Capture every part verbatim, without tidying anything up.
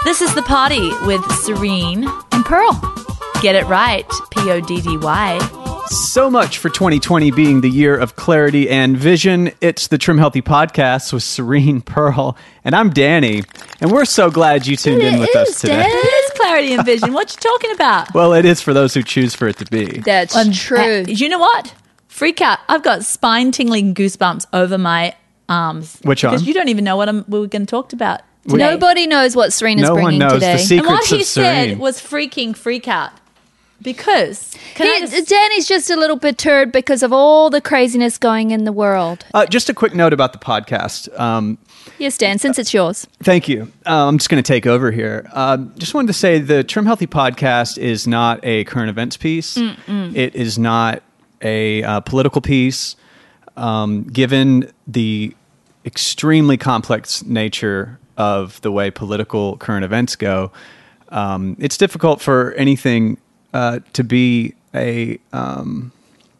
This is The Party with Serene and Pearl. Get it right, P O D D Y. So much for twenty twenty being the year of clarity and vision. It's the Trim Healthy Podcast with Serene, Pearl, and I'm Danny. And we're so glad you tuned It in with is, us today. Dan. It is clarity and vision. What you talking about? Well, it is for those who choose for it to be. That's Um, true. uh, you know what? Freak out. I've got spine-tingling goosebumps over my arms. Which arm? Because you don't even know what I'm, we were going to talk about today. Nobody knows what Serena's No one bringing knows today. the secret. And what Secrets he of said Serene. was freaking freak out. Because, can I He- just, Danny's just a little perturbed because of all the craziness going in the world. Uh, just a quick note about the podcast. Um, Yes, Dan, since it's yours. Thank you. Uh, I'm just going to take over here. Uh, just wanted to say the Trim Healthy Podcast is not a current events piece. Mm-mm. It is not a uh, political piece. Um, given the extremely complex nature of the way political current events go, um, it's difficult for anything uh, to be a um,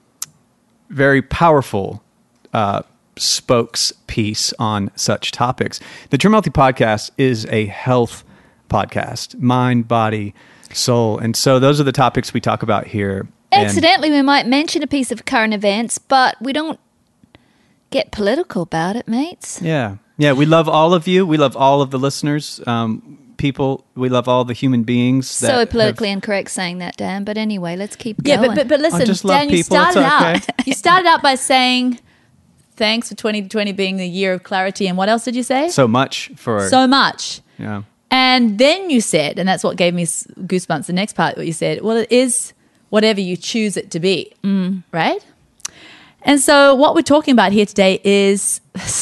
very powerful uh spokes piece on such topics. The Trim Healthy Podcast is a health podcast, mind, body, soul. And so those are the topics we talk about here. And Accidentally, we might mention a piece of current events, but we don't get political about it, mates. yeah. Yeah. We love all of you. We love all of the listeners, um, people. We love all the human beings. So that politically have- incorrect saying that, Dan. But anyway, let's keep yeah, going. but, but, but listen, I just love Dan, you people. It's started out, okay. you started out by saying, thanks for twenty twenty being the year of clarity. And what else did you say? so much for, So much. yeah. And then you said, and that's what gave me s- goosebumps, the next part, what you said, well, it is whatever you choose it to be, mm. right? And so what we're talking about here today is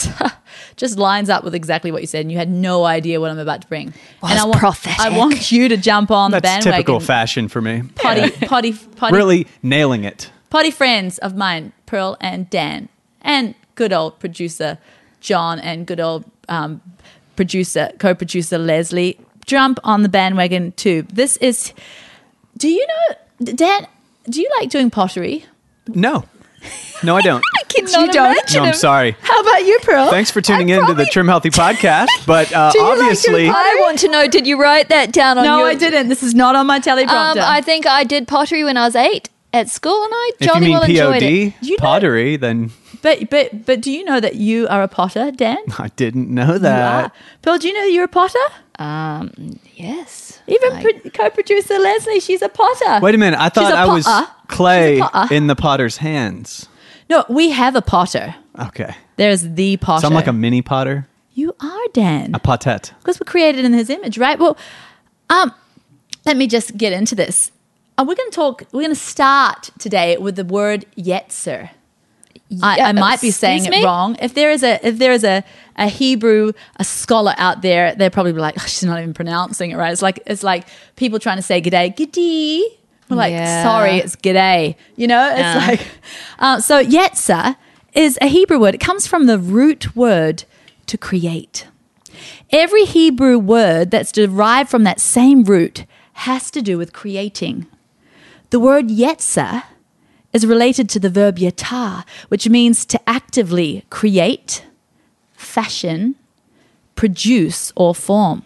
just lines up with exactly what you said, and you had no idea what I'm about to bring. Was and I want, prophetic. I want you to jump on That's the bandwagon. typical fashion for me. Potty, potty, potty, Really nailing it. potty friends of mine, Pearl and Dan, and good old producer John, and good old um, producer, co-producer Leslie, jump on the bandwagon too. This is, do you know, Dan, do you like doing pottery? No. No, I don't. I cannot You don't? imagine No, I'm him. sorry. How about you, Pearl? Thanks for tuning I in to the probably- Trim Healthy Podcast. But uh, Do you like obviously, doing I want to know, did you write that down on No, your... I didn't. This is not on my teleprompter. Um, I think I did pottery when I was eight at school, and I if you jolly mean well P O enjoyed it. D, You know- pottery, then but but but do you know that you are a potter, Dan? I didn't know You that. are. Pearl, do you know you're a potter? Um, yes. Even I- pro- co-producer Leslie, she's a potter. Wait a minute. I thought a I was potter. clay She's a potter. in the potter's hands. No, we have a potter. Okay. There's the potter. So I'm like a mini potter, You are, Dan. a potette. Because we're created in his image, right? Well, um, let me just get into this. Uh, we're going to talk, we're going to start today with the word yetzer. I, I might be saying Excuse it me? wrong. If there is a if there is a, a Hebrew, a scholar out there, they'll probably be like, oh, she's not even pronouncing it right. It's like it's like people trying to say g'day, g'day. We're like, Yeah. sorry, it's g'day. You know, it's Yeah. like uh, so yetzer is a Hebrew word. It comes from the root word to create. Every Hebrew word that's derived from that same root has to do with creating. The word yetzer is related to the verb yatah, which means to actively create, fashion, produce, or form.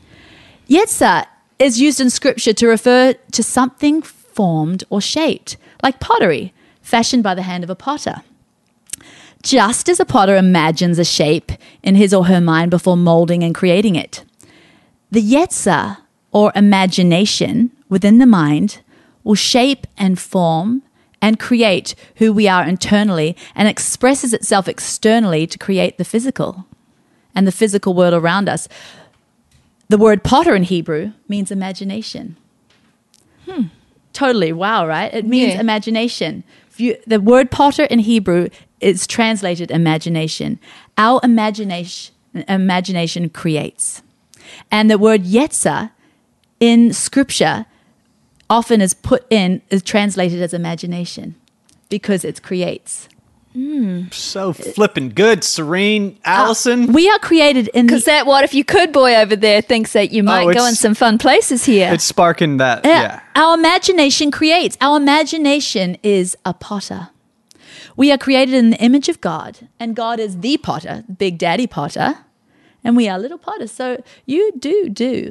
Yetzer is used in scripture to refer to something formed or shaped, like pottery, fashioned by the hand of a potter. Just as a potter imagines a shape in his or her mind before molding and creating it, the yetzer, or imagination within the mind, will shape and form and create who we are internally, and expresses itself externally to create the physical and the physical world around us. The word potter in Hebrew means imagination. Hmm. Totally. Wow, right? It means Yeah. imagination. If you, the word potter in Hebrew is translated imagination. Our imagination, imagination creates. And the word yetzer in scripture often is put in, is translated as imagination because it creates. So flippin' good, Serene, Allison. We are created in Because the... that what if you could boy over there thinks that you might go it's- in some fun places here. It's sparking that. Yeah. Yeah. Our imagination creates. Our imagination is a potter. We are created in the image of God, and God is the potter, Big Daddy Potter, and we are little potters. So you do do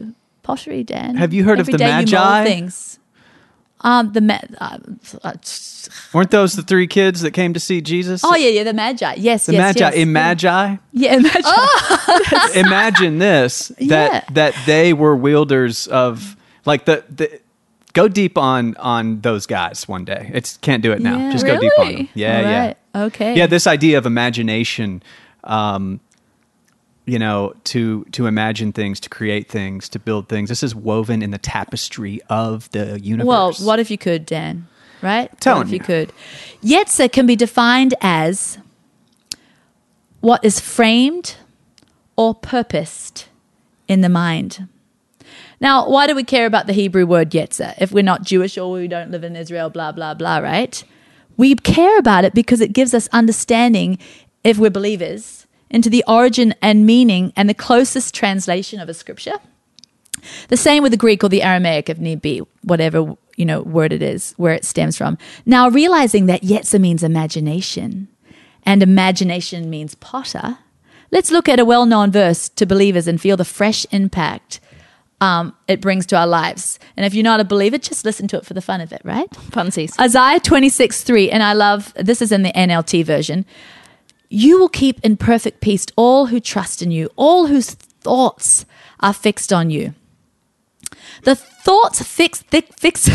pottery, Dan. Have you heard Every of the day you mold Magi? things. Um, the ma- uh, uh, Weren't those the three kids that came to see Jesus? oh yeah, yeah, the Magi. Yes, the yes, Magi. yes. In Magi, Yeah, Magi. Oh! imagine this: that Yeah. that they were wielders of like the the. Go deep on on those guys one day. It's can't do it now. Yeah. Just go deep on them. Really? Yeah, All yeah. right. Okay. Yeah, this idea of imagination, um, you know, to to imagine things, to create things, to build things. This is woven in the tapestry of the universe. Well, what if you could, Dan? Right? Telling what if you you. could? Yetzer can be defined as what is framed or purposed in the mind. Now, why do we care about the Hebrew word Yetzer if we're not Jewish or we don't live in Israel, blah, blah, blah, right? We care about it because it gives us understanding, if we're believers, into the origin and meaning and the closest translation of a scripture. The same with the Greek or the Aramaic, if need be, whatever, you know, word it is, where it stems from. Now, realizing that Yetzer means imagination and imagination means potter, let's look at a well-known verse to believers and feel the fresh impact um, it brings to our lives. And if you're not a believer, just listen to it for the fun of it, right? Funsies. Isaiah twenty-six three, and I love, this is in the N L T version. You will keep in perfect peace all who trust in you, all whose thoughts are fixed on you. The thoughts fix, fix, fix,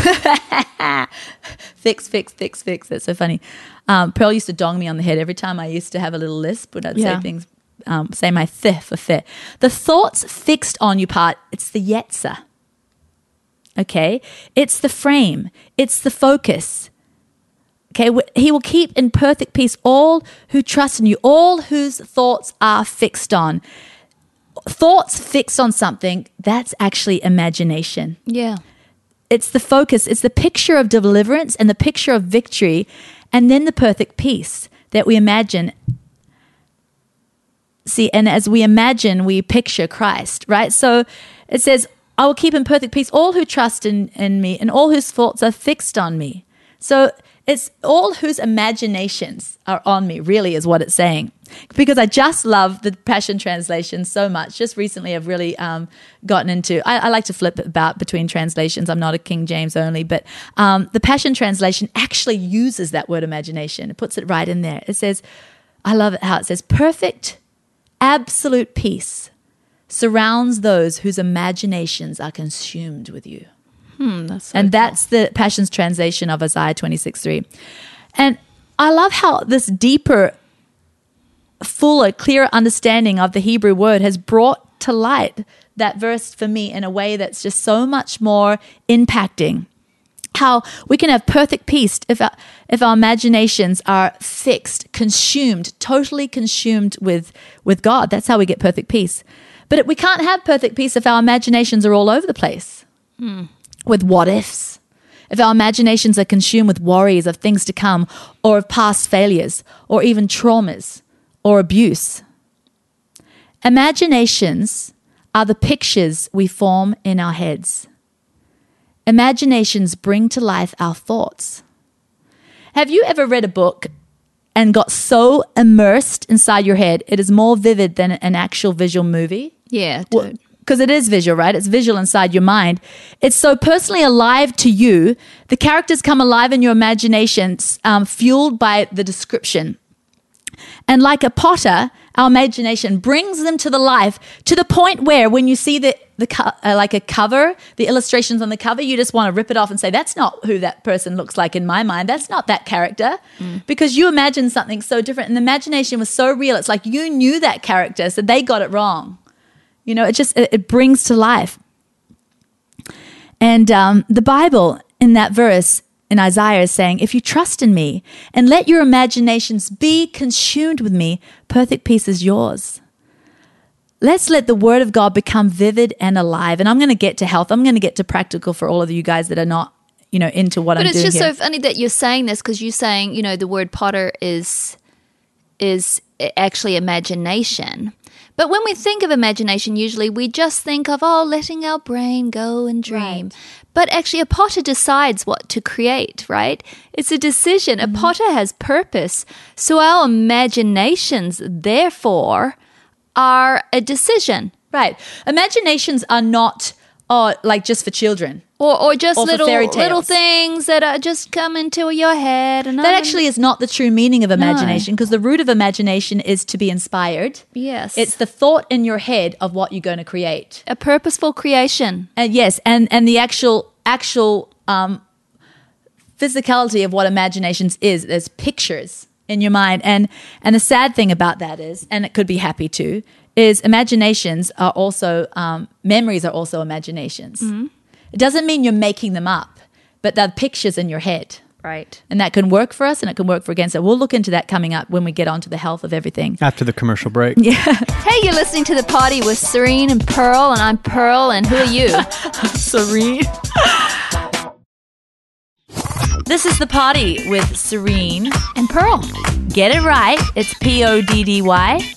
fix, fix, fix, fix. That's so funny. Um, Pearl used to dong me on the head every time I used to have a little lisp when I'd Yeah. say things, um, say my th for fit. The thoughts fixed on you part, it's the Yetzer. Okay? It's the frame. It's the focus. Okay? He will keep in perfect peace all who trust in you, all whose thoughts are fixed on. Thoughts fixed on something, that's actually imagination. Yeah. It's the focus, it's the picture of deliverance and the picture of victory, and then the perfect peace that we imagine. See, and as we imagine, we picture Christ, right? So it says, I will keep in perfect peace all who trust in, in me and all whose thoughts are fixed on me. So it's all whose imaginations are on me, really, is what it's saying. Because I just love the Passion Translation so much. Just recently I've really um, gotten into, I, I like to flip about between translations. I'm not a King James only, but um, the Passion Translation actually uses that word imagination. It puts it right in there. It says, I love it how it says, perfect, absolute peace surrounds those whose imaginations are consumed with you. Hmm, that's so And cool. that's the Passion's translation of Isaiah twenty-six three. And I love how this deeper, fuller, clearer understanding of the Hebrew word has brought to light that verse for me in a way that's just so much more impacting. How we can have perfect peace if our, if our imaginations are fixed, consumed, totally consumed with, with God. That's how we get perfect peace. But we can't have perfect peace if our imaginations are all over the place. Hmm. With what ifs. If our imaginations are consumed with worries of things to come or of past failures or even traumas or abuse. Imaginations are the pictures we form in our heads. Imaginations bring to life our thoughts. Have you ever read a book and got so immersed inside your head, it is more vivid than an actual visual movie? Yeah, dude. Because it is visual, right? It's visual inside your mind. It's so personally alive to you. The characters come alive in your imagination, um, fueled by the description. And like a potter, our imagination brings them to the life to the point where when you see the, the co- uh, like a cover, the illustrations on the cover, you just want to rip it off and say, that's not who that person looks like in my mind. That's not that character. Mm. Because you imagine something so different. And the imagination was so real. It's like you knew that character, so they got it wrong. You know, it just, it, it brings to life. And um, the Bible in that verse in Isaiah is saying, if you trust in me and let your imaginations be consumed with me, perfect peace is yours. Let's let the word of God become vivid and alive. And I'm going to get to health. I'm going to get to practical for all of you guys that are not, you know, into what But I'm it's doing just here. so funny that you're saying this because you're saying, you know, the word potter is is actually imagination. But when we think of imagination, usually we just think of, oh, letting our brain go and dream. Right. But actually a potter decides what to create, right? It's a decision. Mm-hmm. A potter has purpose. So our imaginations, therefore, are a decision. Right. Imaginations are not oh, like just for children. Or, or just Or for little fairy little tales. things that are just come into your head. And That actually is not the true meaning of imagination, No. because the root of imagination is to be inspired. Yes. It's the thought in your head of what you're going to create. a purposeful creation. And yes, and, and the actual actual um, physicality of what imaginations is, there's pictures in your mind. And and the sad thing about that is, and it could be happy too, is imaginations are also, um, memories are also imaginations. It doesn't mean you're making them up, but they're pictures in your head. Right. And that can work for us and it can work for against it. We'll look into that coming up when we get onto the health of everything. After the commercial break. Hey, you're listening to The Party with Serene and Pearl, and I'm Pearl, and who are you? Serene. This is The Party with Serene. And Pearl. Get it right. It's P O D D Y.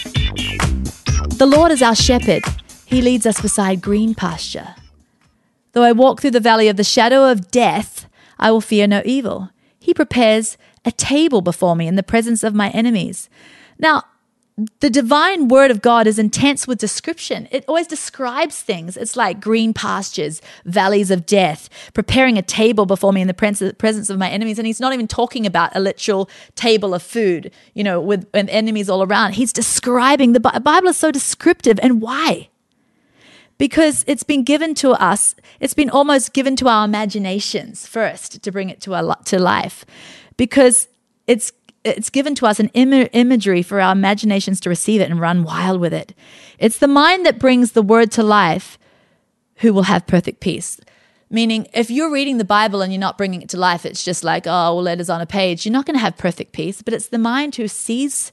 The Lord is our shepherd. He leads us beside green pasture. Though I walk through the valley of the shadow of death, I will fear no evil. He prepares a table before me in the presence of my enemies. Now, the divine word of God is intense with description. It always describes things. It's like green pastures, valleys of death, preparing a table before me in the pres- presence of my enemies. And he's not even talking about a literal table of food, you know, with, with enemies all around. He's describing, the Bi- Bible is so descriptive. And why? Because it's been given to us, it's been almost given to our imaginations first to bring it to our li- to life. Because it's it's given to us an Im- imagery for our imaginations to receive it and run wild with it. It's the mind that brings the word to life who will have perfect peace. Meaning, if you're reading the Bible and you're not bringing it to life, it's just like, oh, well, letters on a page. You're not going to have perfect peace. But it's the mind who sees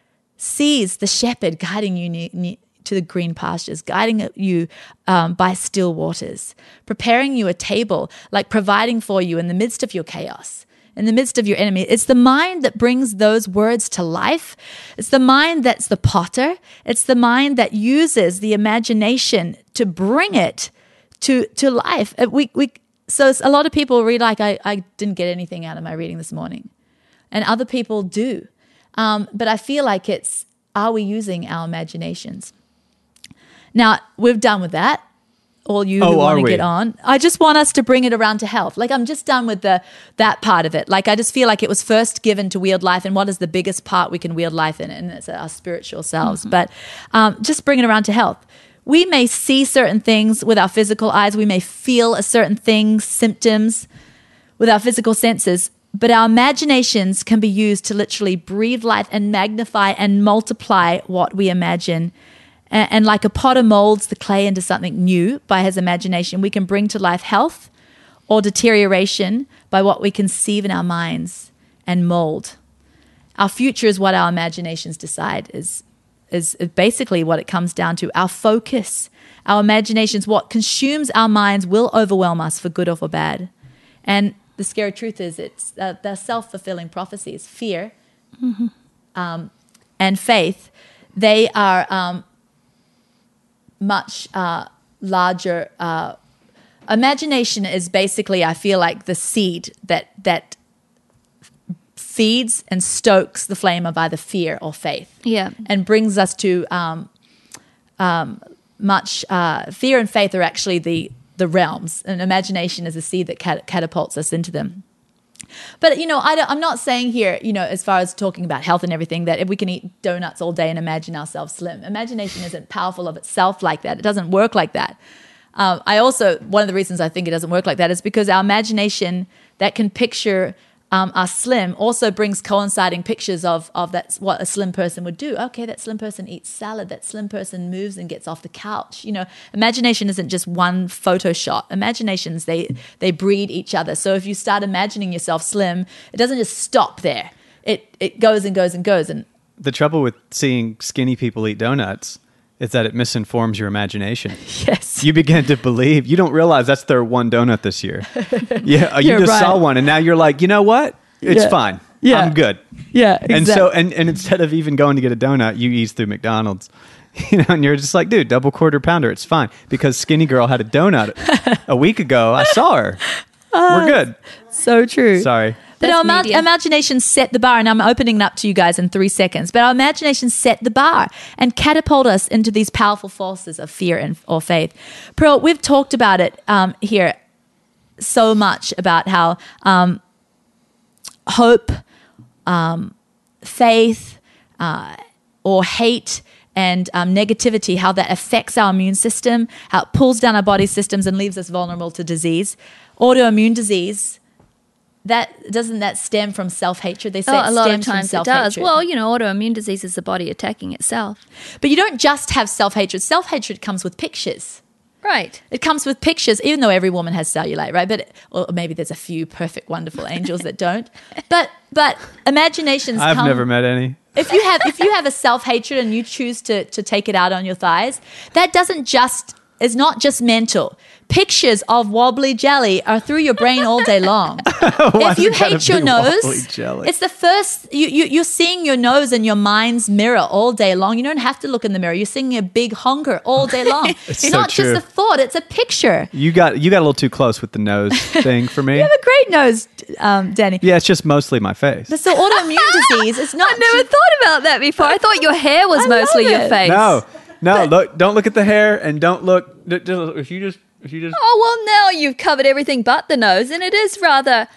sees the shepherd guiding you ne- ne- to the green pastures, guiding you um, by still waters, preparing you a table, like providing for you in the midst of your chaos, in the midst of your enemy. It's the mind that brings those words to life. It's the mind that's the potter. It's the mind that uses the imagination to bring it to to life. Uh, We we so it's, a lot of people read like I, I didn't get anything out of my reading this morning, and other people do. Um, but I feel like it's, are we using our imaginations? Now, we're done with that. All you Oh, who want are to we? get on. I just want us to bring it around to health. Like, I'm just done with the that part of it. Like, I just feel like it was first given to wield life, and what is the biggest part we can wield life in? And it's our spiritual selves. Mm-hmm. But um, just bring it around to health. We may see certain things with our physical eyes. We may feel a certain thing, symptoms with our physical senses. But our imaginations can be used to literally breathe life and magnify and multiply what we imagine. And, and like a potter molds the clay into something new by his imagination, we can bring to life health or deterioration by what we conceive in our minds and mold. Our future is what our imaginations decide, is, is basically what it comes down to. Our focus, our imaginations, what consumes our minds will overwhelm us for good or for bad. And the scary truth is it's uh, they're self-fulfilling prophecies. Fear mm-hmm. um, and faith, they are um, much uh, larger. Uh, imagination is basically, I feel like, the seed that that feeds and stokes the flame of either fear or faith. Yeah. And brings us to um, um, much uh, fear and faith are actually the the realms, and imagination is a seed that cat- catapults us into them. But, you know, I don't, I'm not saying here, you know, as far as talking about health and everything, that if we can eat donuts all day and imagine ourselves slim. Imagination isn't powerful of itself like that. It doesn't work like that. Um, I also, one of the reasons I think it doesn't work like that is because our imagination that can picture um, us slim also brings coinciding pictures of, of that's what a slim person would do. Okay, that slim person eats salad. That slim person moves and gets off the couch. You know, imagination isn't just one photo shot. Imaginations, they, they breed each other. So if you start imagining yourself slim, it doesn't just stop there. It, it goes and goes and goes. And The trouble with seeing skinny people eat donuts is that it misinforms your imagination. yes. You begin to believe, you don't realize that's their one donut this year. Yeah, you You're just right. saw one and now you're like, you know what? It's Yeah. fine. Yeah. I'm good. Yeah, exactly. And so, and, and instead of even going to get a donut, you ease through McDonald's. You know, and you're just like, dude, double quarter pounder, it's fine. Because skinny girl had a donut a week ago. I saw her. We're good. So true. Sorry. But That's our ima- media. imagination set the bar, and I'm opening it up to you guys in three seconds. But our imagination set the bar and catapult us into these powerful forces of fear and or faith. Pearl, we've talked about it um, here so much about how um, hope, um, faith, uh, or hate and um, negativity, how that affects our immune system, how it pulls down our body systems and leaves us vulnerable to disease. Autoimmune disease, that doesn't that stem from self-hatred? They say Oh, it a lot of stems from times it self-hatred. does. Well, you know, autoimmune disease is the body attacking itself. But you don't just have self-hatred. Self-hatred comes with pictures. Right. It comes with pictures, even though every woman has cellulite, right? But or maybe there's a few perfect, wonderful angels that don't. But but imaginations I've come, never met any. If you have if you have a self-hatred and you choose to to take it out on your thighs, that doesn't just is not just mental. Pictures of wobbly jelly are through your brain all day long. If you it gotta hate your be wobbly nose, jelly? it's the first you, you you're seeing your nose in your mind's mirror all day long. You don't have to look in the mirror. You're seeing a big honker all day long. It's so not true. just a thought; it's a picture. You got you got a little too close with the nose thing for me. You have a great nose, um, Danny. Yeah, it's just mostly my face. So autoimmune disease is not. I never thought about that before. I thought your hair was I mostly love your it. face. No, no, look! Don't look at the hair, and don't look. d- d- If you just, if you just, Oh, well, now you've covered everything but the nose, and it is rather...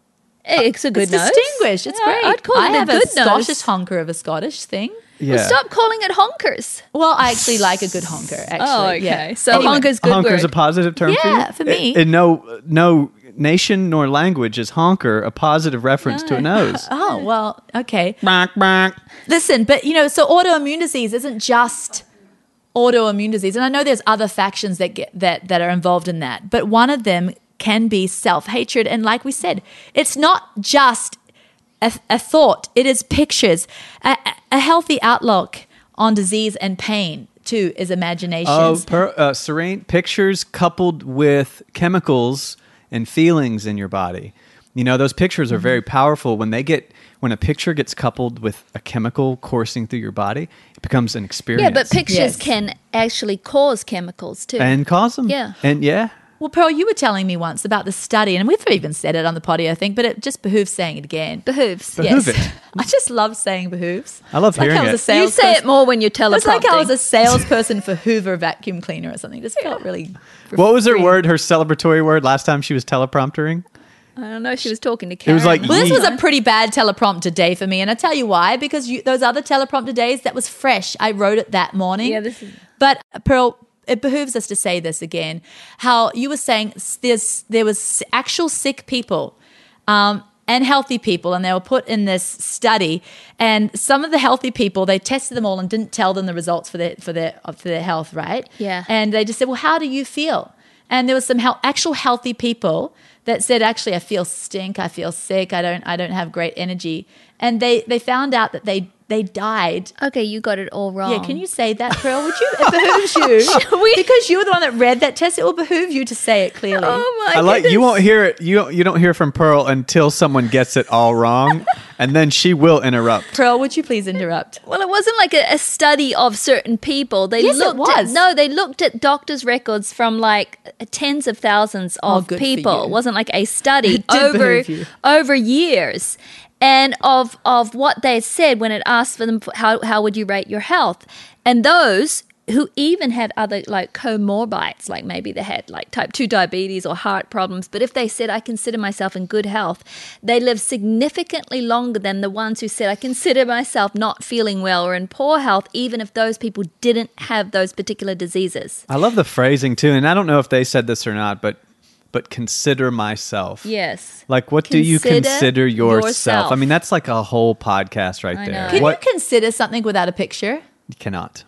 It's a good It's nose. distinguished. It's Yeah, great. I'd call I it have a good Scottish nose. honker of a Scottish thing. yeah. Well, stop calling it honkers. Well, I actually like a good honker. Actually, Oh, okay. Yeah. So Anyway. honker's good Honker's word. a positive term for you. Yeah, for me. In no no nation nor language is honker a positive reference to a nose. Oh well, okay. Bonk, bonk. Listen, but you know, so autoimmune disease isn't just autoimmune disease, and I know there's other factions that get that that are involved in that, but one of them can be self-hatred, and like we said, it's not just a, a thought; it is pictures. A, a healthy outlook on disease and pain too is imagination. Oh, per, uh, serene pictures coupled with chemicals and feelings in your body. You know, those pictures are very powerful when they get when a picture gets coupled with a chemical coursing through your body. It becomes an experience. Yeah, but pictures Yes. can actually cause chemicals too. and cause them. Yeah. and yeah. Well, Pearl, you were telling me once about the study, and we've even said it on the potty, I think, but it just behooves saying it again. Behooves. Behoove Yes. it. I just love saying behooves. I love It's like hearing I was it. A You salesperson. say it more when you're teleprompting. It's like I was a salesperson for Hoover vacuum cleaner or something. It just felt really. What was her free. word? Her celebratory word last time she was telepromptering. I don't know. She was talking to Karen. was like, Well, this Yeet. was a pretty bad teleprompter day for me, and I tell you why. Because you, those other teleprompter days, that was fresh. I wrote it that morning. Yeah, this is- But Pearl, it behooves us to say this again. How you were saying there's there was actual sick people. Um, and healthy people, and they were put in this study. And some of the healthy people, they tested them all and didn't tell them the results for their for their for their health, right? Yeah. And they just said, "Well, how do you feel?" And there was some hel- actual healthy people that said, "Actually, I feel stink. I feel sick. I don't. I don't have great energy." And they they found out that they they died. Okay, you got it all wrong. Yeah, can you say that, Pearl? Would you? It behooves you. Shall we- Because you were the one that read that test. It will behoove you to say it clearly. Oh my I like goodness. you won't hear it. You you don't hear from Pearl until someone gets it all wrong, and then she will interrupt. Pearl, would you please interrupt? Well, it wasn't like a, a study of certain people. They Yes, it looked was. At, no, they looked at doctors' records from like tens of thousands Oh, of good for people. you. It wasn't like a study It did over behoove you. over years. And of of what they said when it asked for them, for how how would you rate your health? And those who even had other like comorbides, like maybe they had like type two diabetes or heart problems, but if they said, I consider myself in good health, they lived significantly longer than the ones who said, I consider myself not feeling well or in poor health, even if those people didn't have those particular diseases. I love the phrasing too, and I don't know if they said this or not, but but consider myself. Yes. Like, what do you Consider consider yourself? yourself. I mean, that's like a whole podcast right I there. know. Can What you consider something without a picture? you cannot.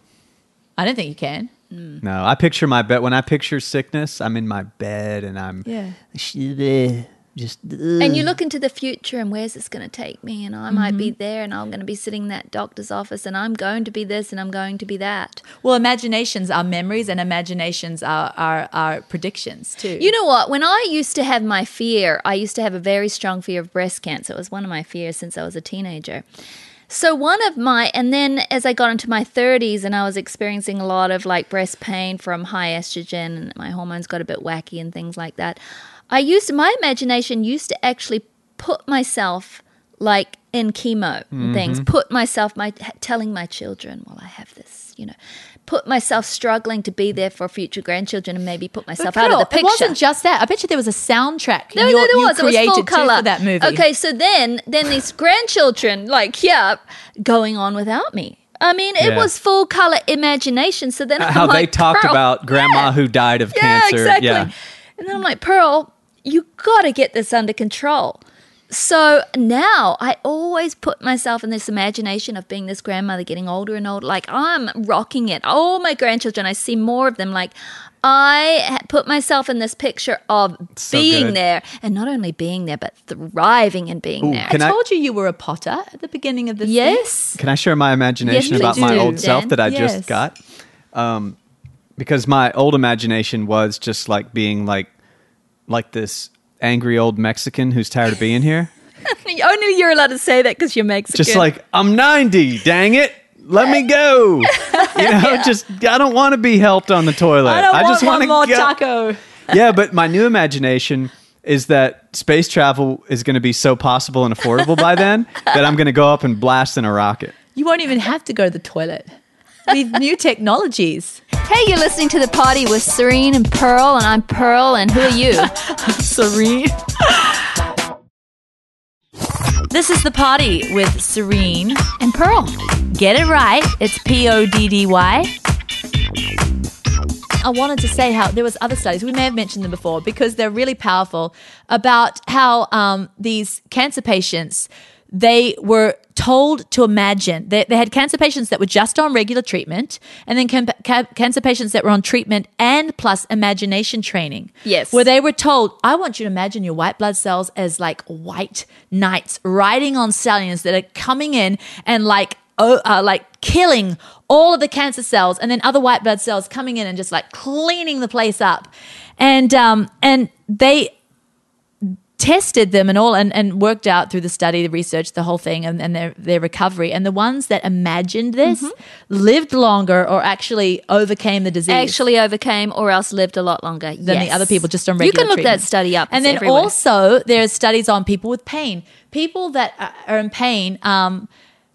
I don't think you can. No, I picture my bed. When I picture sickness, I'm in my bed and I'm Yeah. just. And you look into the future and where's this going to take me? And I might be there and I'm going to be sitting in that doctor's office and I'm going to be this and I'm going to be that. Well, imaginations are memories, and imaginations are are, are predictions too. You know what? When I used to have my fear, I used to have a very strong fear of breast cancer. It was one of my fears since I was a teenager. So one of my, and then as I got into my thirties and I was experiencing a lot of like breast pain from high estrogen and my hormones got a bit wacky and things like that, I used, my imagination used to actually put myself like in chemo and things, put myself, my telling my children, well, I have this, you know, put myself struggling to be there for future grandchildren and maybe put myself But out of the Pearl, picture. It wasn't just that. I bet you there was a soundtrack No, you, no, there you was. It was created full too color for that movie. Okay, so then, then these grandchildren, like, yeah, going on without me. I mean, it Yeah. was full color imagination. So then, Uh, I'm how like, they talked Pearl, about grandma yeah, who died of yeah, cancer. exactly. Yeah. And then I'm like, Pearl, you got to get this under control. So now I always put myself in this imagination of being this grandmother getting older and older. Like I'm rocking it. All my grandchildren, I see more of them. Like I ha- put myself in this picture of So being good. there and not only being there, but thriving in being Ooh, there. can I I- told you you were a potter at the beginning of this. thing. Yes. Can I share my imagination Yes, about please my do, old self Dan. that I Yes. just got? Um, because my old imagination was just like being like like this angry old Mexican who's tired of being here. Only you're allowed to say that because you're Mexican. Just like, I'm ninety, dang it. Let me go. You know, just I don't want to be helped on the toilet. I don't want just one wanna more go. taco. Yeah, but my new imagination is that space travel is going to be so possible and affordable by then that I'm going to go up and blast in a rocket. You won't even have to go to the toilet. These new technologies. hey, you're listening to The Party with Serene and Pearl, and I'm Pearl, and who are you? Serene. This is The Party with Serene. And Pearl. Get it right. It's P O D D Y. I wanted to say how there was other studies, we may have mentioned them before because they're really powerful, about how um, these cancer patients, they were told to imagine. They, they had cancer patients that were just on regular treatment and then cam- ca- cancer patients that were on treatment and plus imagination training. Yes. Where they were told, I want you to imagine your white blood cells as like white knights riding on stallions that are coming in and like oh, uh, like killing all of the cancer cells, and then other white blood cells coming in and just like cleaning the place up. And um, and they tested them and all and, and worked out through the study, the research, the whole thing, and, and their, their recovery. And the ones that imagined this Mm-hmm. lived longer or actually overcame the disease. Actually overcame or else lived a lot longer Than the Yes. other people just on You regular can look treatment. that study up. And It's then everywhere. also there's studies on people with pain. People that are- are in pain um,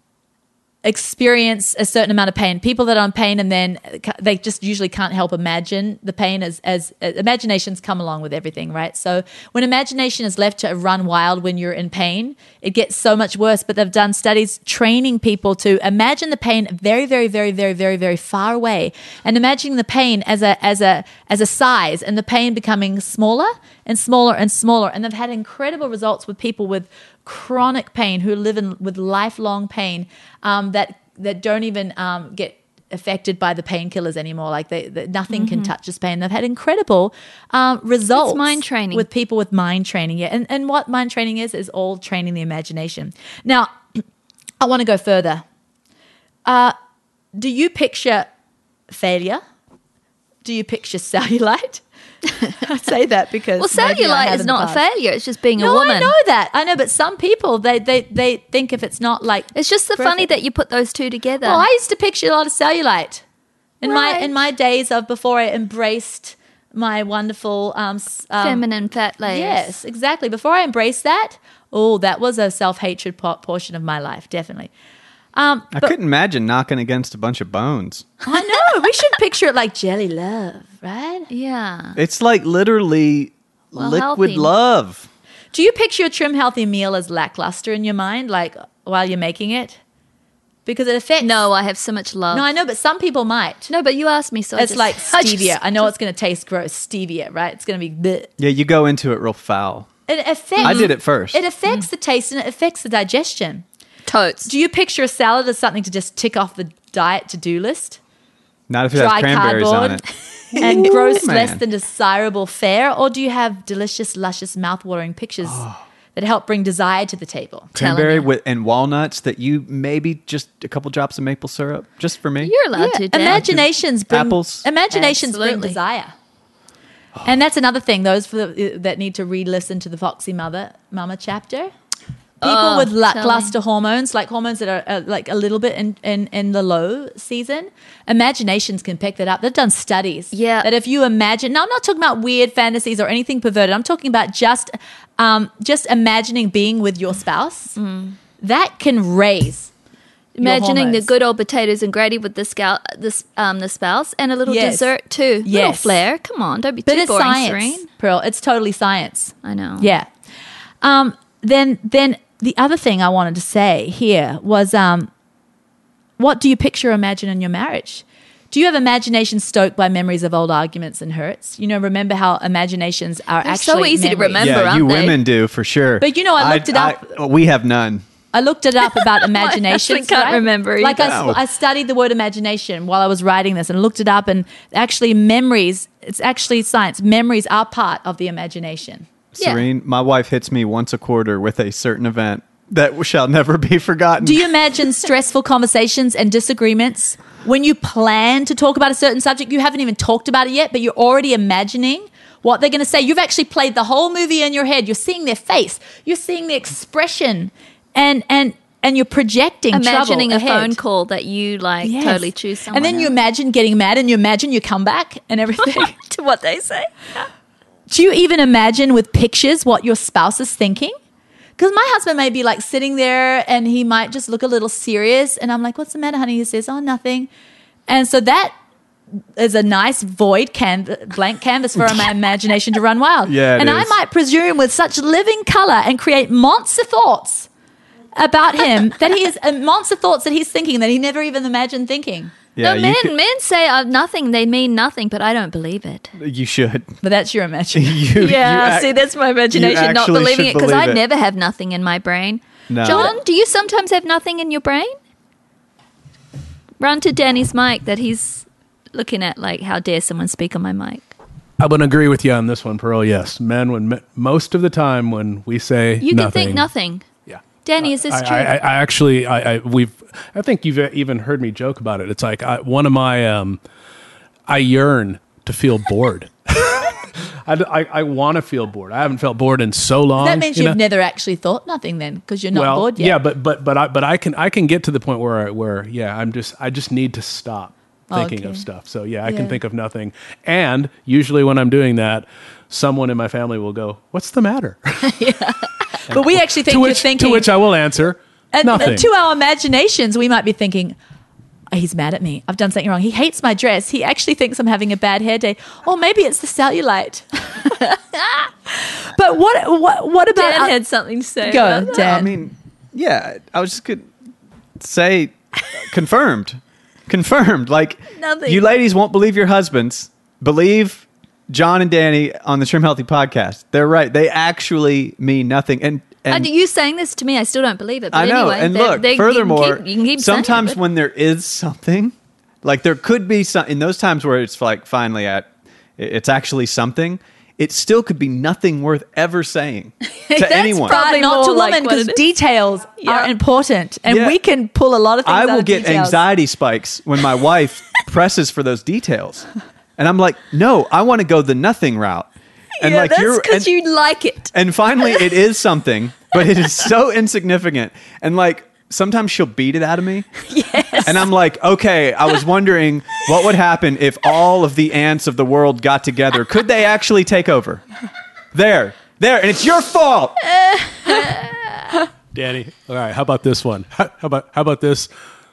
experience a certain amount of pain. People that are in pain and then ca- they just usually can't help imagine the pain as, as, as imaginations come along with everything, right? So when imagination is left to run wild when you're in pain, it gets so much worse. But they've done studies training people to imagine the pain very, very, very, very, very, very far away, and imagining the pain as a as a as a size, and the pain becoming smaller and smaller and smaller. And they've had incredible results with people with chronic pain who live in with lifelong pain um, that that don't even um, get affected by the painkillers anymore. Like they, they nothing can touch this pain. They've had incredible um, results. mind training. with people with mind training. Yeah, and and what mind training is is all training the imagination. Now, I want to go further. Uh, do you picture failure? Do you picture cellulite? I say that because Well, maybe I cellulite have is in the not a past. failure. It's just being a No, woman. I know that. I know, but some people they they they think if it's not like It's just the perfect. funny that you put those two together. Well, I used to picture a lot of cellulite in my Right. in my days of before I embraced my wonderful um, s- um Feminine fat layers. Yes, exactly. Before I embraced that, oh, that was a self hatred portion of my life, definitely. Um, I but couldn't imagine knocking against a bunch of bones. I know we should picture it like jelly love, right? Yeah. It's like literally Well, liquid healthy. love. Do you picture a trim healthy meal as lackluster in your mind, like while you're making it? Because it affects. No, I have so much love. no, I know, but some people might. No, but you asked me, so I It's just- like I just- stevia. I know it's going to taste gross. Stevia, right? It's going to be bleh. Yeah, you go into it real foul. It affects. I did it first. It affects the taste and it affects the digestion. Totes. Do you picture a salad as something to just tick off the diet to-do list? Not if it Dry has cranberries on cardboard it. and gross, man. less than desirable fare? Or do you have delicious, luscious, mouth-watering pictures that help bring desire to the table? Telling Cranberry you. with, and walnuts that you maybe just a couple drops of maple syrup just for me. You're allowed to, Dan. Imaginations bring Apples. imaginations bring Absolutely. desire. And that's another thing. Those for the, that need to re-listen to the Foxy Mother Mama chapter. People Oh, with tell lackluster hormones, like hormones that are uh, like a little bit in, in, in the low season, imaginations can pick that up. They've done studies. Yeah. That if you imagine, now I'm not talking about weird fantasies or anything perverted. I'm talking about just um, just imagining being with your spouse. Mm. That can raise your Imagining the hormones. good old potatoes and gravy with the scout, this um the spouse, and a little Yes. dessert too. Little Yes. flair. Come on, don't be But too it's boring, science, Serene. Pearl. It's totally science. I know. Yeah. Um, then, then the other thing I wanted to say here was, um, what do you picture or imagine in your marriage? Do you have imagination stoked by memories of old arguments and hurts? You know, remember how imaginations are They're actually so easy to memories. remember. Yeah, aren't you they? women do for sure. But you know, I looked it up. I- we have none. I looked it up about imagination. husband can't remember Like I, either. I studied the word imagination while I was writing this and looked it up, and actually, memories. It's actually science. Memories are part of the imagination. Yeah. Serene, my wife hits me once a quarter with a certain event that shall never be forgotten. Do you imagine stressful conversations and disagreements when you plan to talk about a certain subject? You haven't even talked about it yet, but you're already imagining what they're going to say. You've actually played the whole movie in your head. You're seeing their face. You're seeing the expression, and and and you're projecting Imagining trouble a ahead. phone call that you like Yes. totally choose someone. And then you else. imagine getting mad, and you imagine your comeback and everything. to what they say. Do you even imagine with pictures what your spouse is thinking? Because my husband may be like sitting there and he might just look a little serious. And I'm like, what's the matter, honey? He says, oh, nothing. And so that is a nice void, can- blank canvas for my imagination to run wild. Yeah, it and I is. might presume with such living color and create monster thoughts about him that he is uh, monster thoughts that he's thinking that he never even imagined thinking. Yeah, no, you men could- men say uh, nothing. They mean nothing, but I don't believe it. You should. But that's your imagination. You, you Yeah, ac- see, that's my imagination, not actually believing should it, because I believe it. never have nothing in my brain. No. John, do you sometimes have nothing in your brain? Run to Danny's mic that he's looking at, like, how dare someone speak on my mic? I would agree with you on this one, Pearl. Yes, men. When me- most of the time when we say You nothing, can think nothing. Yeah, Danny, is this I, true? I, I I actually, I, I we've. I think you've even heard me joke about it. It's like I, one of my. Um, I yearn to feel bored. I, I, I want to feel bored. I haven't felt bored in so long. That means you you've know? never actually thought nothing then, because you're not well, bored yet. yeah, but but but I but I can I can get to the point where I, where yeah, I'm just I just need to stop thinking Okay. of stuff. So yeah, I Yeah. can think of nothing. And usually when I'm doing that, someone in my family will go, "What's the matter?" But we actually think to you're which thinking. to which I will answer, and, nothing. and to our imaginations, we might be thinking, oh, he's mad at me. I've done something wrong. He hates my dress. He actually thinks I'm having a bad hair day. Or maybe it's the cellulite. But what what what about Dan uh, had something to say. go, about that. Dan? I mean, yeah, I was just going to say confirmed. Confirmed. Like, Nothing. you ladies won't believe your husbands. Believe John and Danny on the Trim Healthy podcast. They're right. They actually mean nothing. And, and Uh, you saying this to me, I still don't believe it. But I know. Anyway, and they're- look, they- you can furthermore, keep- you can keep saying it, sometimes but- when there is something, like there could be some, in those times where it's like finally at, it's actually something, it still could be nothing worth ever saying to That's anyone. probably Probably not to more like women what because it is. details Yeah. are important, and Yeah. we can pull a lot of things. I out will of get details. anxiety spikes when my wife presses for those details. And I'm like, no, I want to go the nothing route. And yeah, like that's you're because and, you like it. and finally it is something, but it is so insignificant. And like sometimes she'll beat it out of me. Yes. And I'm like, okay, I was wondering what would happen if all of the ants of the world got together. Could they actually take over? There. There. And it's your fault. Danny, all right. How about this one? How, how about how about this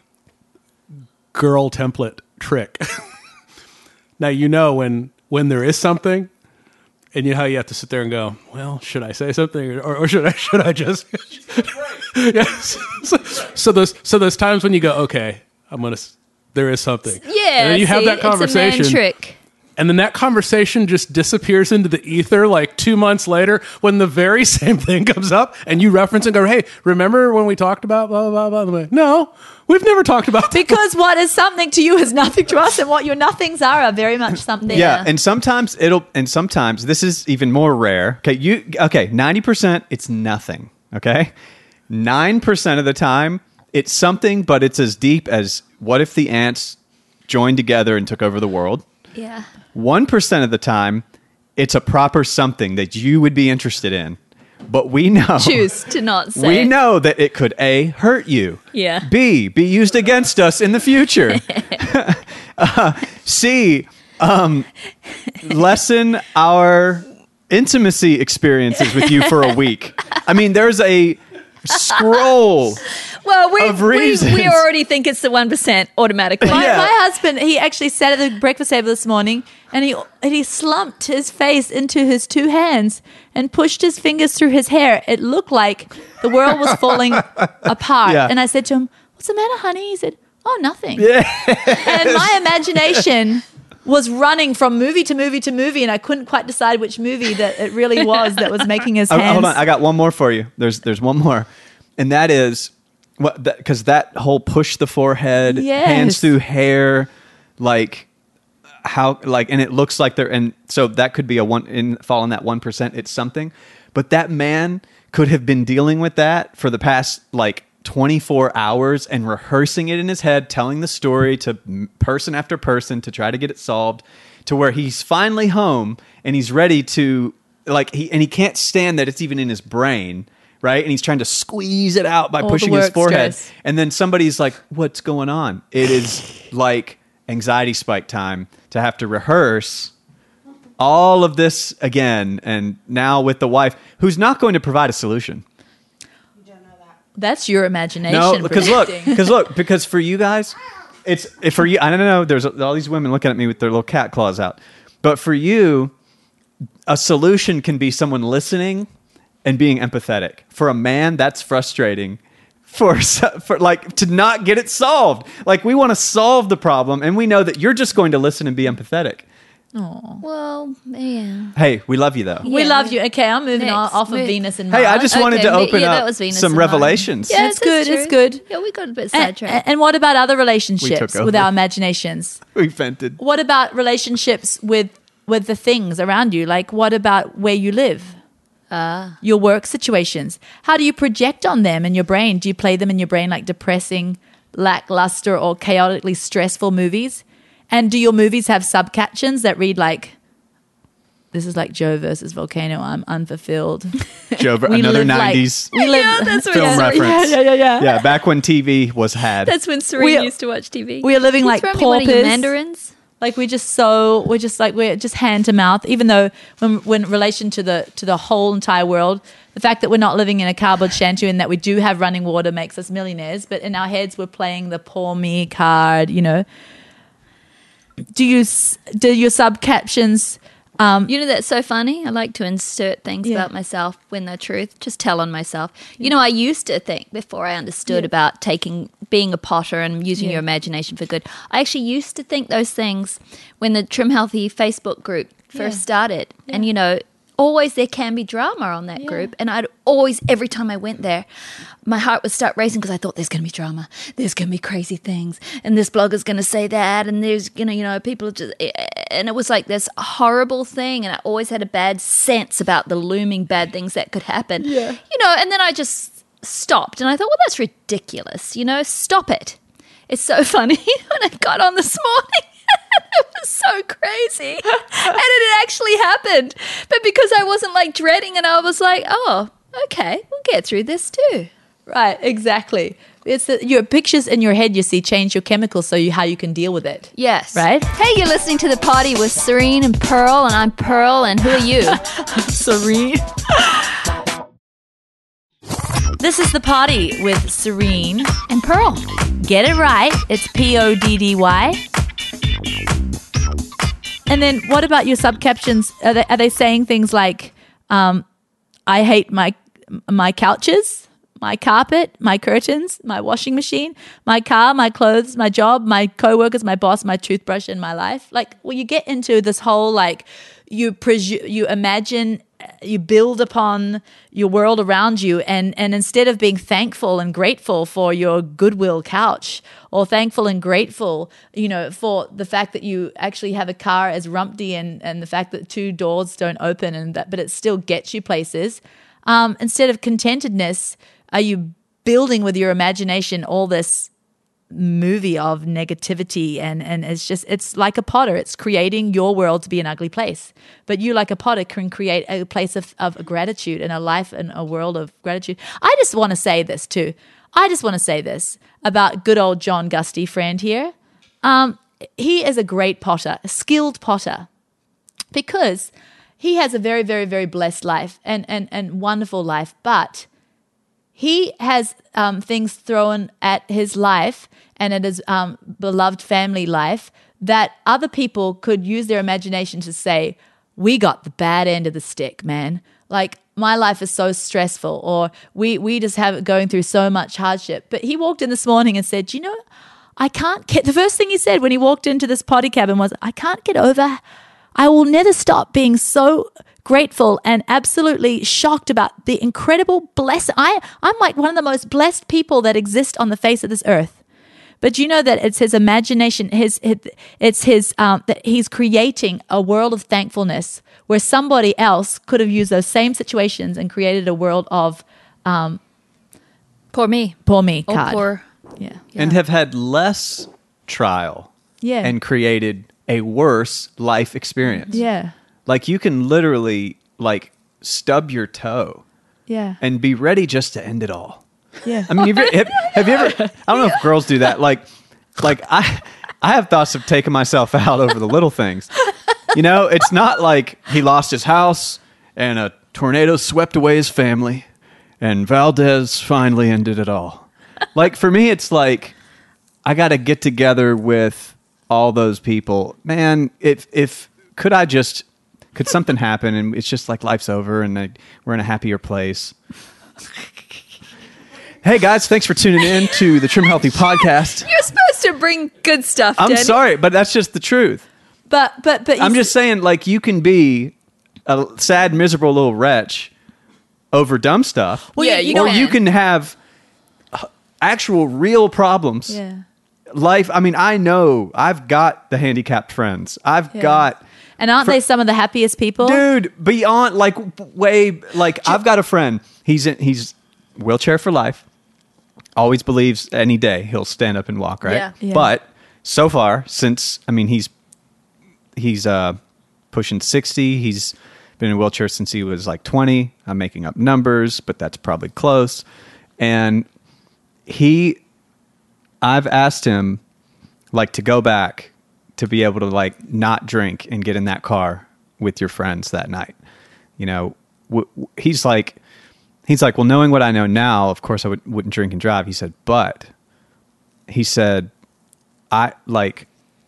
girl template trick? Now you know when when there is something, and you know how you have to sit there and go, well, should I say something, or, or should I should I just? Yes. So, so those so those times when you go, okay, I'm gonna. s- There is something. Yeah, And then you have see, that conversation. It's a man trick. And then that conversation just disappears into the ether like two months later when the very same thing comes up and you reference and go, hey, remember when we talked about blah, blah, blah, blah? No, we've never talked about that. Because what is something to you is nothing to us, and what your nothings are are very much something. Yeah, and sometimes it'll, and sometimes this is even more rare. Okay, you okay? Ninety percent, it's nothing. Okay, nine percent of the time, it's something, but it's as deep as what if the ants joined together and took over the world? Yeah. One percent of the time, it's a proper something that you would be interested in. but we know choose to not say we it. know that it could A, hurt you. Yeah. B, be used against us in the future. uh, C, um, lessen our intimacy experiences with you for a week. I mean, there's a scroll Well, we, of we reasons. we already think it's the one percent automatically. My, Yeah. my husband, he actually sat at the breakfast table this morning and he and he slumped his face into his two hands and pushed his fingers through his hair. It looked like the world was falling apart. Yeah. And I said to him, "What's the matter, honey?" He said, "Oh, nothing." And my imagination was running from movie to movie to movie, and I couldn't quite decide which movie that it really was that was making his Oh, hands. hold on, I got one more for you. There's there's one more, and that is what because that, that whole push the forehead, Yes. hands through hair, like how like, and it looks like they're and so that could be a one in fall in that one percent. It's something, but that man could have been dealing with that for the past like twenty-four hours and rehearsing it in his head, telling the story to m- person after person to try to get it solved, to where he's finally home and he's ready to like he and he can't stand that it's even in his brain, right? And he's trying to squeeze it out by All the pushing his work forehead. stress. And then somebody's like, "What's going on?" It is like anxiety spike time to have to rehearse all of this again, and now with the wife who's not going to provide a solution. That's your imagination. No, because look, projecting. because look, because for you guys, it's if for you. I don't know. There's all these women looking at me with their little cat claws out, but for you, a solution can be someone listening and being empathetic. For a man, that's frustrating. For for like to not get it solved. Like we want to solve the problem, and we know that you're just going to listen and be empathetic. Well, yeah. Hey, we love you though. we Yeah. love you. Okay, I'm moving on, Next, off of move. Venus and Mars. Hey, I just wanted Okay, to me- open yeah, that up was Venus some and Mars. revelations. Yeah, it's good, it's good. Yeah, we got a bit And, sidetracked. and what about other We relationships took with over. our imaginations? We vented. What about relationships with with the things around you? Like, what about where you live? Ah. Your work situations. How do you project on them in your brain? Do you play them in your brain like depressing, lackluster, or chaotically stressful movies? And do your movies have subcaptions that read like, "This is like Joe versus Volcano. I'm unfulfilled." Joe, We another live like- nineties we live, Yeah, that's what film yeah, reference. Yeah, yeah, yeah. Yeah, back when T V was had. That's when Serene We are- used to watch T V. we are living Can you like throw me one of your paupers. mandarins. Like we're just so we're just like we're just hand to mouth. Even though when when relation to the to the whole entire world, the fact that we're not living in a cardboard shanty and that we do have running water makes us millionaires. But in our heads, we're playing the poor me card. You know. Do you s- do your sub captions? Um, You know, that's so funny. I like to insert things Yeah. about myself when they're truth, just tell on myself. You know, I used to think before I understood Yeah. about taking, being a potter and using Yeah. your imagination for good. I actually used to think those things when the Trim Healthy Facebook group first Yeah. started. And, you know, always there can be drama on that Yeah. group. And I'd always, every time I went there, my heart would start racing because I thought there's going to be drama. There's going to be crazy things. And this blogger's going to say that. And there's going to, you know, people are just, and it was like this horrible thing. And I always had a bad sense about the looming bad things that could happen. Yeah. You know, and then I just stopped and I thought, well, that's ridiculous. You know, stop it. It's so funny when I got on this morning. It was so crazy. And it had actually happened. But because I wasn't like dreading it, I was like, oh, okay, we'll get through this too. right, exactly. It's the, your pictures in your head. You see change your chemicals so you how you can deal with it. Yes. Right? Hey, you're listening to The Party with Serene and Pearl, and I'm Pearl, and who are you? Serene. This is The Party with Serene. And Pearl. Get it right. It's P O D D Y. And then what about your subcaptions? Are they, are they saying things like, um, I hate my my couches, my carpet, my curtains, my washing machine, my car, my clothes, my job, my coworkers, my boss, my toothbrush, and my life? Like, well, you get into this whole, like, you presu- you imagine, you build upon your world around you, and and instead of being thankful and grateful for your Goodwill couch, or thankful and grateful, you know, for the fact that you actually have a car as rumpty, and and the fact that two doors don't open, and that, but it still gets you places. Um, instead of contentedness, are you building with your imagination all this movie of negativity, and and it's just it's like a potter. It's creating your world to be an ugly place, but you, like a potter, can create a place of, of gratitude and a life and a world of gratitude. I just want to say this too. I just want to say this about good old John Gusty, friend here. Um, he is a great potter, a skilled potter, because he has a very, very, very blessed life and and and wonderful life, but he has um, things thrown at his life and at his um, beloved family life that other people could use their imagination to say, we got the bad end of the stick, man. Like, my life is so stressful, or we we just have it going through so much hardship. But he walked in this morning and said, you know, I can't get, the first thing he said when he walked into this potty cabin was, I can't get over, I will never stop being so grateful and absolutely shocked about the incredible blessing. I, I'm like one of the most blessed people that exist on the face of this earth. But you know that it's his imagination, his, his it's his um, that he's creating a world of thankfulness where somebody else could have used those same situations and created a world of um, Poor me. poor me Oh, card. poor. Yeah, And have had less trial yeah, and created a worse life experience. yeah, Like, you can literally like stub your toe yeah, and be ready just to end it all. yeah. I mean, have, you- have, have you ever, I don't know if girls do that. Like, like I, I have thoughts of taking myself out over the little things. You know, it's not like he lost his house and a tornado swept away his family and Valdez finally ended it all. Like, for me, it's like, I got to get together with all those people. Man, if, if, could I just, could something happen and it's just like life's over and I, we're in a happier place. Hey guys, thanks for tuning in to the Trim Healthy Podcast. You're supposed to bring good stuff, I'm Danny. sorry, but that's just the truth. But but but you I'm s- just saying, like, you can be a sad, miserable little wretch over dumb stuff. Well, yeah, you or can. you can have uh, actual, real problems. yeah. Life, I mean, I know I've got the handicapped friends. I've Yeah. got, And aren't For- they some of the happiest people? dude, beyond, like, way, like, I've got a friend. He's in, he's wheelchair for life. Always believes any day he'll stand up and walk, right? Yeah. Yeah. But so far, since, I mean, he's he's uh, pushing sixty. He's been in a wheelchair since he was like twenty. I'm making up numbers, but that's probably close. And he, I've asked him, like, to go back to be able to, like, not drink and get in that car with your friends that night. You know, w- w- he's like, he's like, well, knowing what I know now, of course I would, wouldn't drink and drive. He said, but he said, I like,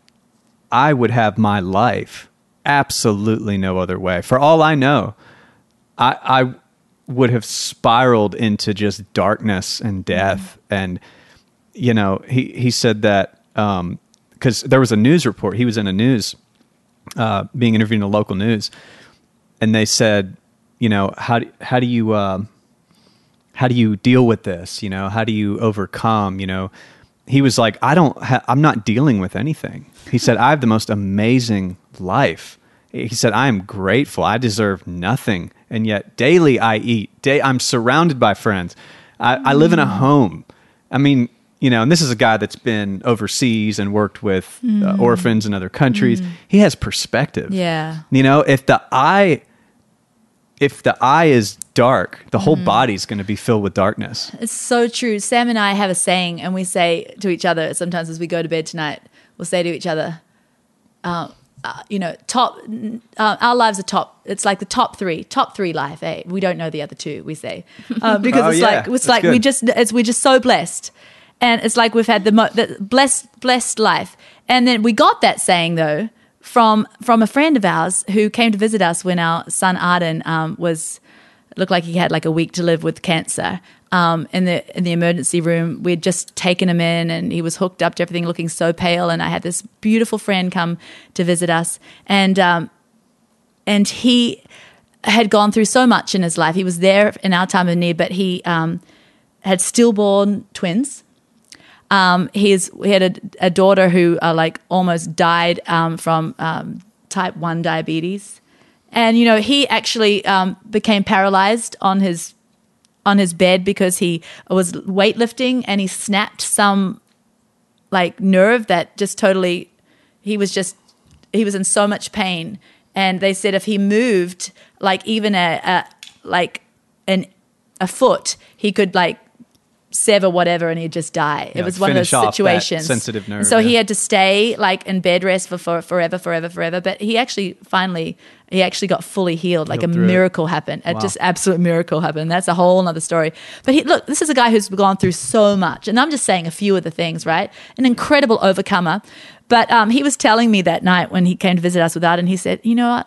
I would have my life absolutely no other way. For all I know, I, I would have spiraled into just darkness and death. Mm-hmm. And, you know, he, he said that, um, cause there was a news report. He was in a news, uh, being interviewed in the local news. And they said, you know, how do, how do you, um, how do you deal with this? You know, how do you overcome, you know, he was like, I don't, ha- I'm not dealing with anything. He said, I have the most amazing life. He said, I am grateful. I deserve nothing. And yet daily I eat. Day, I'm surrounded by friends. I, I live in a home. I mean, you know, and this is a guy that's been overseas and worked with uh, orphans in other countries. He has perspective. Yeah. You know, if the eye, if the eye is dark, the whole body's going to be filled with darkness. It's so true. Sam and I have a saying, and we say to each other sometimes as we go to bed tonight, we'll say to each other, uh, uh, you know, top, uh, our lives are top. It's like the top three, top three life. Eh? We don't know the other two, we say. Uh, because Oh, it's yeah. like, it's That's like we good. just, it's, we're just so blessed. And it's like we've had the, mo- the blessed, blessed life. And then we got that saying though, from, from a friend of ours who came to visit us when our son Arden um, was, looked like he had like a week to live with cancer. Um, in the in the emergency room, we'd just taken him in, and he was hooked up to everything, looking so pale. And I had this beautiful friend come to visit us, and um, and he had gone through so much in his life. He was there in our time of need, but he um, had stillborn twins. Um, he's he had a, a daughter who uh, like almost died um, from um, type one diabetes. And, you know, he actually um, became paralyzed on his on his bed because he was weightlifting and he snapped some like nerve that just totally, he was just, he was in so much pain. And they said if he moved like even a, a like an a foot, he could like sever whatever and he'd just die. Yeah, it was one of those finish off that situations. sensitive nerve, And so he yeah. had to stay like in bed rest for, for forever, forever, forever. But he actually finally, he actually got fully healed. Like Healed a through it. miracle happened. A Wow. just absolute miracle happened. That's a whole other story. But he, look, this is a guy who's gone through so much. And I'm just saying a few of the things, right? An incredible overcomer. But um, he was telling me that night when he came to visit us with Art, and he said, you know what?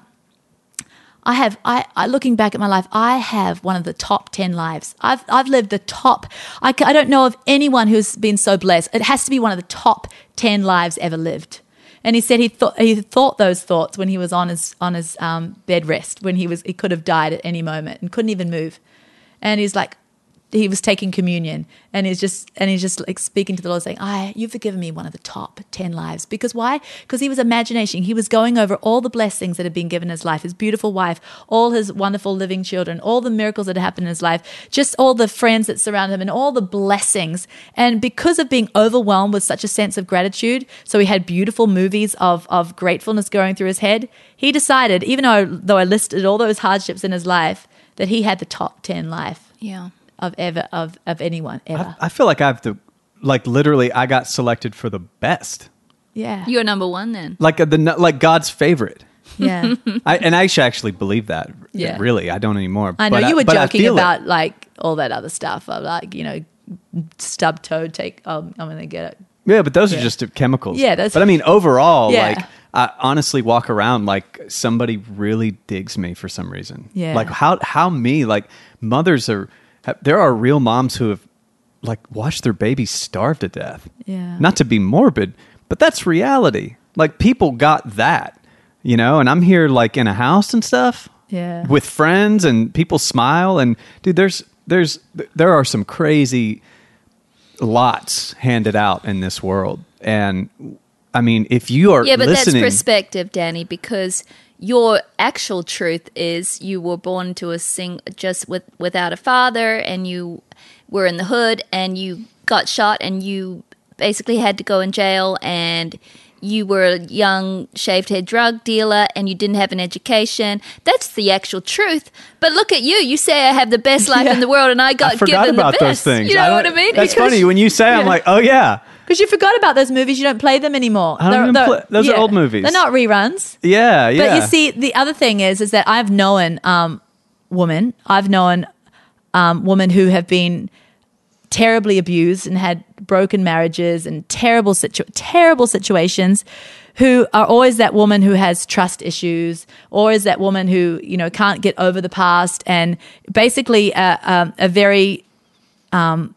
I have, I, I looking back at my life, I have one of the top ten lives. I've, I've lived the top. I, ca- I don't know of anyone who's been so blessed. It has to be one of the top ten lives ever lived. And he said he thought he thought those thoughts when he was on his on his um, bed rest, when he was he could have died at any moment and couldn't even move. And he's like, he was taking communion, and he's just and he's just like speaking to the Lord, saying, "I, you've forgiven me one of the top ten lives." Because why? Because he was imagining, he was going over all the blessings that had been given his life, his beautiful wife, all his wonderful living children, all the miracles that had happened in his life, just all the friends that surround him, and all the blessings. And because of being overwhelmed with such a sense of gratitude, so he had beautiful movies of of gratefulness going through his head. He decided, even though though I listed all those hardships in his life, that he had the top ten life. Yeah. Of ever of of anyone ever. I, I feel like I have the, like literally, I got selected for the best, Yeah. You're number one then. like uh, the like God's favorite. Yeah. I, and I should actually believe that. Yeah. Really, I don't anymore. I know but you were but I joking feel it. about like all that other stuff of like, you know, stub toe take oh, I'm gonna get it. Yeah, but those Yeah. are just chemicals. Yeah, that's- But I mean, overall, Yeah. like I honestly walk around like somebody really digs me for some reason. Yeah. Like how how me like mothers are. There are real moms who have like watched their babies starve to death. Yeah. Not to be morbid, but that's reality. Like people got that, you know. And I'm here like in a house and stuff. Yeah. With friends and people smile and dude, there's there's there are some crazy lots handed out in this world. And I mean, if you are Yeah, but listening, that's perspective, Danny, because your actual truth is you were born to a sing just with without a father, and you were in the hood, and you got shot, and you basically had to go in jail, and you were a young shaved head drug dealer, and you didn't have an education. That's the actual truth. But look at you. You say I have the best life Yeah. in the world, and I got I forgot given about the those best. things. You know don't- what I mean? That's Because- funny when you say. I'm Yeah. like, oh yeah, Because you forgot about those movies, you don't play them anymore. I don't even play- those are old movies. They're not reruns. yeah, yeah. But you see, the other thing is, is that I've known um, women, I've known um, women who have been terribly abused and had broken marriages and terrible situ- terrible situations, who are always that woman who has trust issues, or is that woman who, you know, can't get over the past, and basically a, um, a very um,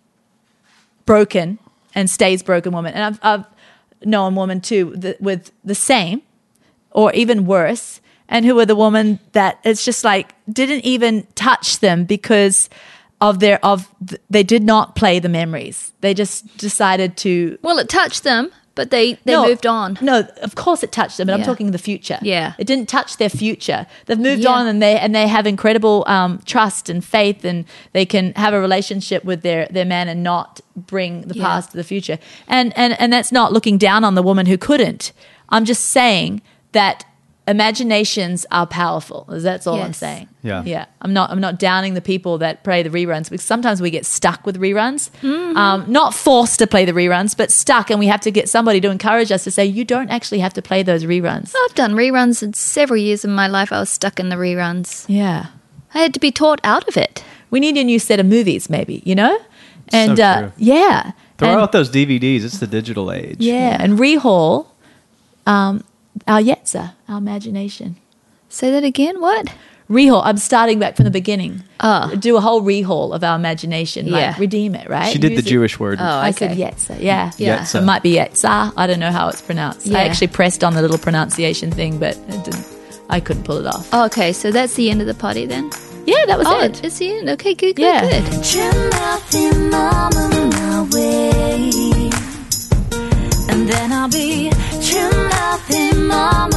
broken and stays broken woman. And I've, I've known women too that, with the same or even worse, and who are the woman that it's just like didn't even touch them because of their of th- they did not play the memories. They just decided to Well, it touched them, but they, they No, moved on. No, of course it touched them, but I'm Yeah. talking the future. Yeah. It didn't touch their future. They've moved Yeah. on, and they and they have incredible um, trust and faith, and they can have a relationship with their, their man and not bring the Yeah. past to the future. And, and and that's not looking down on the woman who couldn't. I'm just saying that imaginations are powerful. That's all I'm Yes. saying. Yeah. Yeah. I'm not I'm not downing the people that play the reruns, because sometimes we get stuck with reruns. Um, not forced to play the reruns, but stuck, and we have to get somebody to encourage us to say, you don't actually have to play those reruns. I've done reruns in several years in my life. I was stuck in the reruns. Yeah. I had to be taught out of it. We need a new set of movies, maybe, you know? And So uh, true. yeah. Throw and, out those D V Ds. It's the digital age. yeah. And rehaul um, our Yetzer, our imagination. Say that again? What? Rehaul. I'm starting back from the beginning. Oh. Do a whole rehaul of our imagination. Like Yeah. redeem it, right? She did Use the it. Jewish word. Oh, I said okay. Yetzer. Yeah. Yeah. Yetzer. It might be Yetzer. I don't know how it's pronounced. Yeah. I actually pressed on the little pronunciation thing, but it didn't, I couldn't pull it off. Oh, okay, so that's the end of the potty then? Yeah, that was Oh, it. it's the end. Okay, good, good, Yeah. good. Trim nothing mama my way, and then I'll be trim nothing mama